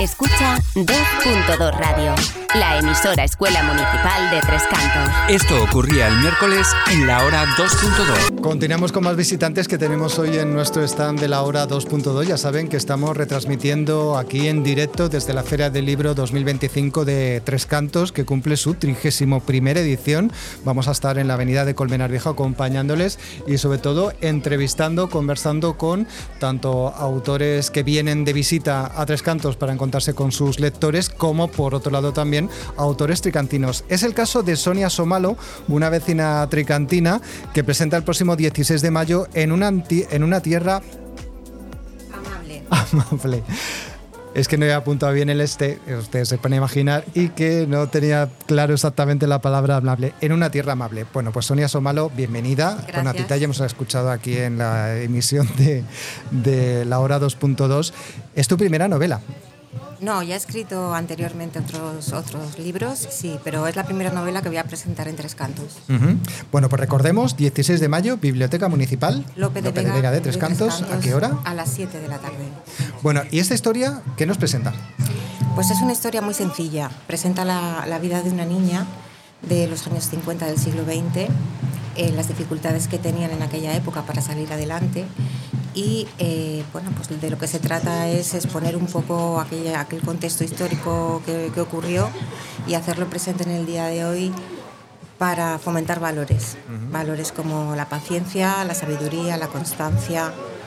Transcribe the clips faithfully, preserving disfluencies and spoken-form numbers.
Escucha dos punto dos Radio, la emisora Escuela Municipal de Tres Cantos. Esto ocurría el miércoles en la hora dos punto dos. Continuamos con más visitantes que tenemos hoy en nuestro stand de la hora dos punto dos. Ya saben que estamos retransmitiendo aquí en directo desde la Feria del Libro dos mil veinticinco de Tres Cantos, que cumple su trigésima primera edición. Vamos a estar en la avenida de Colmenar Viejo acompañándoles y sobre todo entrevistando, conversando con tanto autores que vienen de visita a Tres Cantos para encontrarse con sus lectores, como por otro lado también autores tricantinos. Es el caso de Sonia Somalo, una vecina tricantina que presenta el próximo dieciséis de mayo en una, anti- en una tierra amable. amable. Es que no he apuntado bien el este, ustedes se pueden imaginar, y que no tenía claro exactamente la palabra amable. En una tierra amable. Bueno, pues Sonia Somalo, bienvenida. Gracias. Con Atita ya hemos escuchado aquí en la emisión de, de la hora dos punto dos. Es tu primera novela. No, ya he escrito anteriormente otros, otros libros, sí, pero es la primera novela que voy a presentar en Tres Cantos. Uh-huh. Bueno, pues recordemos, dieciséis de mayo, Biblioteca Municipal Lope de, Lope Vega, de Vega de Tres de Cantos. Tres Cantos. ¿A qué hora? A las siete de la tarde. Bueno, ¿y esta historia qué nos presenta? Pues es una historia muy sencilla. Presenta la, la vida de una niña de los años cincuenta del siglo veinte, eh, las dificultades que tenían en aquella época para salir adelante. Y eh, bueno, pues de lo que se trata es exponer un poco aquella, aquel contexto histórico que, que ocurrió y hacerlo presente en el día de hoy para fomentar valores, uh-huh. valores como la paciencia, la sabiduría, la constancia.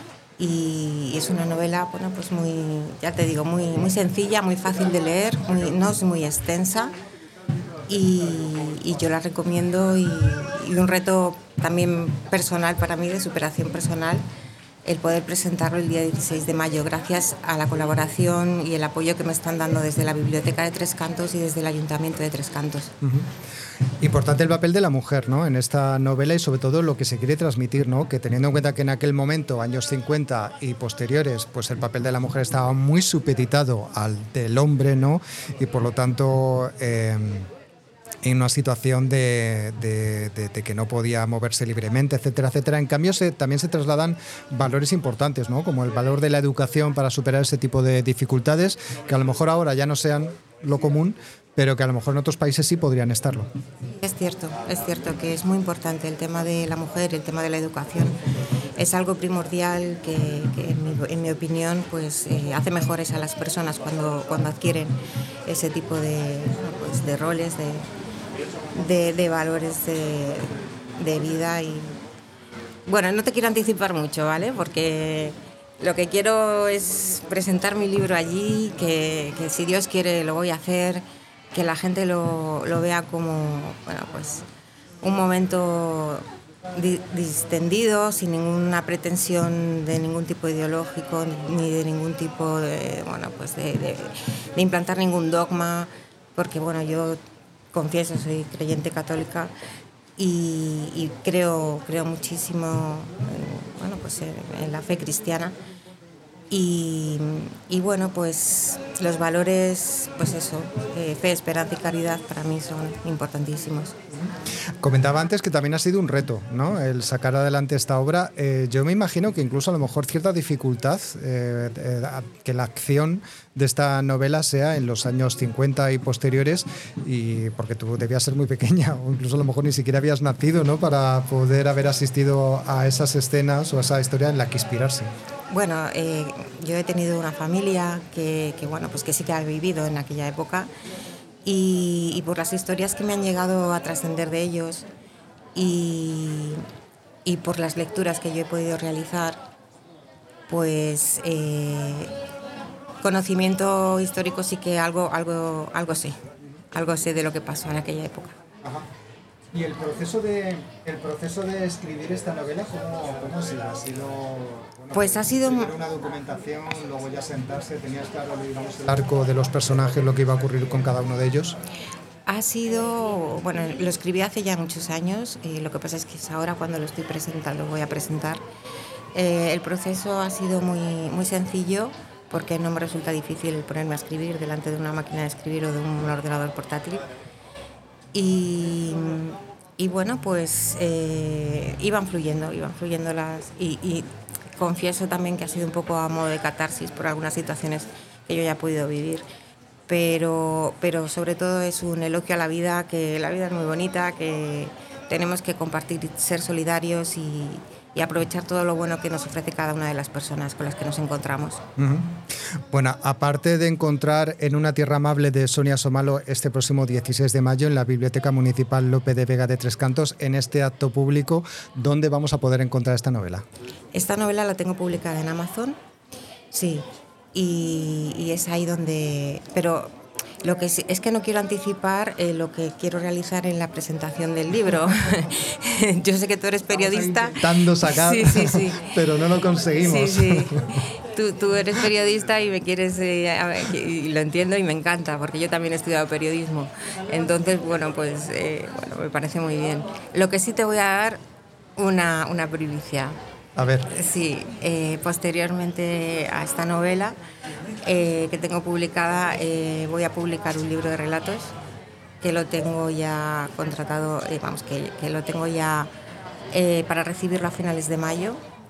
Y es una novela, bueno, pues muy, ya te digo, muy, muy sencilla, muy fácil de leer, muy, no es muy extensa. Y, y yo la recomiendo y, y un reto también personal para mí, de superación personal, el poder presentarlo el día dieciséis de mayo, gracias a la colaboración y el apoyo que me están dando desde la Biblioteca de Tres Cantos y desde el Ayuntamiento de Tres Cantos. Uh-huh. Importante el papel de la mujer, ¿no?, en esta novela, y sobre todo lo que se quiere transmitir, ¿no?, que teniendo en cuenta que en aquel momento, años cincuenta y posteriores, pues el papel de la mujer estaba muy supeditado al del hombre, ¿no?, y por lo tanto Eh, en una situación de, de, de, de que no podía moverse libremente, etcétera, etcétera. En cambio, se, también se trasladan valores importantes, ¿no?, como el valor de la educación para superar ese tipo de dificultades, que a lo mejor ahora ya no sean lo común, pero que a lo mejor en otros países sí podrían estarlo. Es cierto, es cierto que es muy importante el tema de la mujer, el tema de la educación. Es algo primordial que, que en, mi, en mi opinión, pues eh, hace mejores a las personas cuando, cuando adquieren ese tipo de, pues, de roles, de De, de valores de, de vida. Y bueno, no te quiero anticipar mucho, ¿vale? Porque lo que quiero es presentar mi libro allí, que, que si Dios quiere lo voy a hacer, que la gente lo, lo vea como, bueno, pues un momento di, distendido, sin ninguna pretensión de ningún tipo ideológico, ni de ningún tipo de, bueno, pues de, de, de implantar ningún dogma, porque bueno, yo confieso, soy creyente católica y, y creo, creo muchísimo en, bueno, pues en, en la fe cristiana. Y, y bueno, pues los valores, pues eso, eh, fe, esperanza y caridad para mí son importantísimos. Comentaba antes que también ha sido un reto, ¿no?, el sacar adelante esta obra. Eh, yo me imagino que incluso a lo mejor cierta dificultad, eh, eh, que la acción de esta novela sea en los años cincuenta y posteriores, y porque tú debías ser muy pequeña, o incluso a lo mejor ni siquiera habías nacido, ¿no?, para poder haber asistido a esas escenas o a esa historia en la que inspirarse. Bueno, eh, yo he tenido una familia que, que, bueno, pues que sí que ha vivido en aquella época, y, y por las historias que me han llegado a trascender de ellos y, y por las lecturas que yo he podido realizar, pues eh, conocimiento histórico sí que algo, algo, algo sé, algo sé de lo que pasó en aquella época. Ajá. ¿Y el proceso de, el proceso de escribir esta novela, cómo, cómo ha sido? ¿Ha sido bueno, pues ha sido una documentación, luego ya sentarse, tenías claro, digamos, el arco de los personajes, lo que iba a ocurrir con cada uno de ellos? Ha sido, bueno, lo escribí hace ya muchos años, y lo que pasa es que es ahora cuando lo estoy presentando, lo voy a presentar. Eh, el proceso ha sido muy, muy sencillo, porque no me resulta difícil ponerme a escribir delante de una máquina de escribir o de un ordenador portátil. Y, y bueno, pues eh, iban fluyendo, iban fluyendo las... Y, y confieso también que ha sido un poco a modo de catarsis por algunas situaciones que yo ya he podido vivir. Pero, pero sobre todo es un elogio a la vida, que la vida es muy bonita, que tenemos que compartir, ser solidarios y, y aprovechar todo lo bueno que nos ofrece cada una de las personas con las que nos encontramos. Uh-huh. Bueno, aparte de encontrar En una tierra amable de Sonia Somalo este próximo dieciséis de mayo en la Biblioteca Municipal Lope de Vega de Tres Cantos, en este acto público, ¿dónde vamos a poder encontrar esta novela? Esta novela la tengo publicada en Amazon, sí, y, y es ahí donde... Pero lo que sí, es que no quiero anticipar eh, lo que quiero realizar en la presentación del libro. Yo sé que tú eres periodista. Intentando sacar, sí, sí, sí. pero no lo conseguimos. Sí, sí. Tú, tú eres periodista y me quieres, eh, a ver, y lo entiendo y me encanta, porque yo también he estudiado periodismo. Entonces, bueno, pues eh, bueno, me parece muy bien. Lo que sí te voy a dar una, una primicia. A ver. Sí, eh, posteriormente a esta novela eh, que tengo publicada, eh, voy a publicar un libro de relatos que lo tengo ya contratado, eh, vamos, que, que lo tengo ya eh, para recibirlo a finales de mayo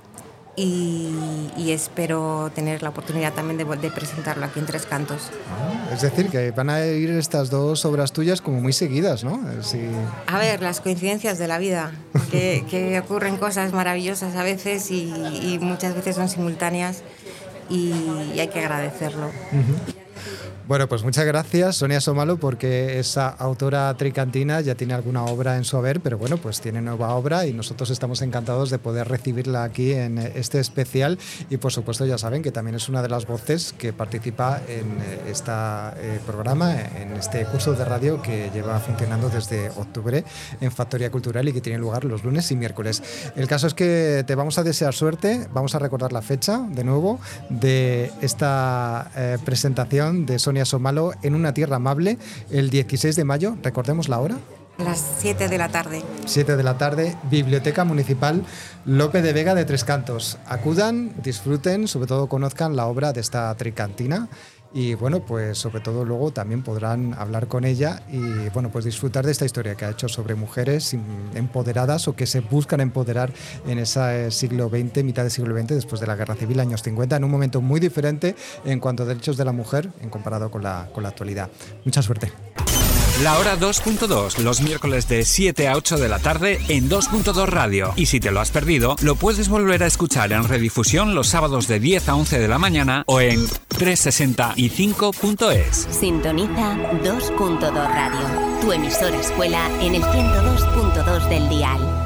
y, y espero tener la oportunidad también de, de presentarlo aquí en Tres Cantos. Ah, es decir, que van a ir estas dos obras tuyas como muy seguidas, ¿no? Sí. A ver, las coincidencias de la vida, que, que ocurren cosas maravillosas a veces y, y muchas veces son simultáneas y, y hay que agradecerlo. Uh-huh. Bueno, pues muchas gracias, Sonia Somalo, porque esa autora tricantina ya tiene alguna obra en su haber, pero bueno, pues tiene nueva obra y nosotros estamos encantados de poder recibirla aquí en este especial y por supuesto ya saben que también es una de las voces que participa en este eh, programa, en este curso de radio que lleva funcionando desde octubre en Factoría Cultural y que tiene lugar los lunes y miércoles. El caso es que te vamos a desear suerte, vamos a recordar la fecha de nuevo de esta eh, presentación de Sonia Somalo en una tierra amable el dieciséis de mayo, recordemos la hora. Las siete de la tarde. siete de la tarde, Biblioteca Municipal Lope de Vega de Tres Cantos. Acudan, disfruten, sobre todo conozcan la obra de esta tricantina y bueno, pues sobre todo luego también podrán hablar con ella y bueno, pues disfrutar de esta historia que ha hecho sobre mujeres empoderadas o que se buscan empoderar en ese siglo veinte, mitad del siglo veinte, después de la Guerra Civil, años cincuenta, en un momento muy diferente en cuanto a derechos de la mujer en comparado con la, con la actualidad. Mucha suerte. La hora dos punto dos, los miércoles de siete a ocho de la tarde en dos punto dos Radio. Y si te lo has perdido, lo puedes volver a escuchar en redifusión los sábados de diez a once de la mañana o en trescientos sesenta y cinco punto es. Sintoniza dos punto dos Radio, tu emisora escuela en el ciento dos punto dos del dial.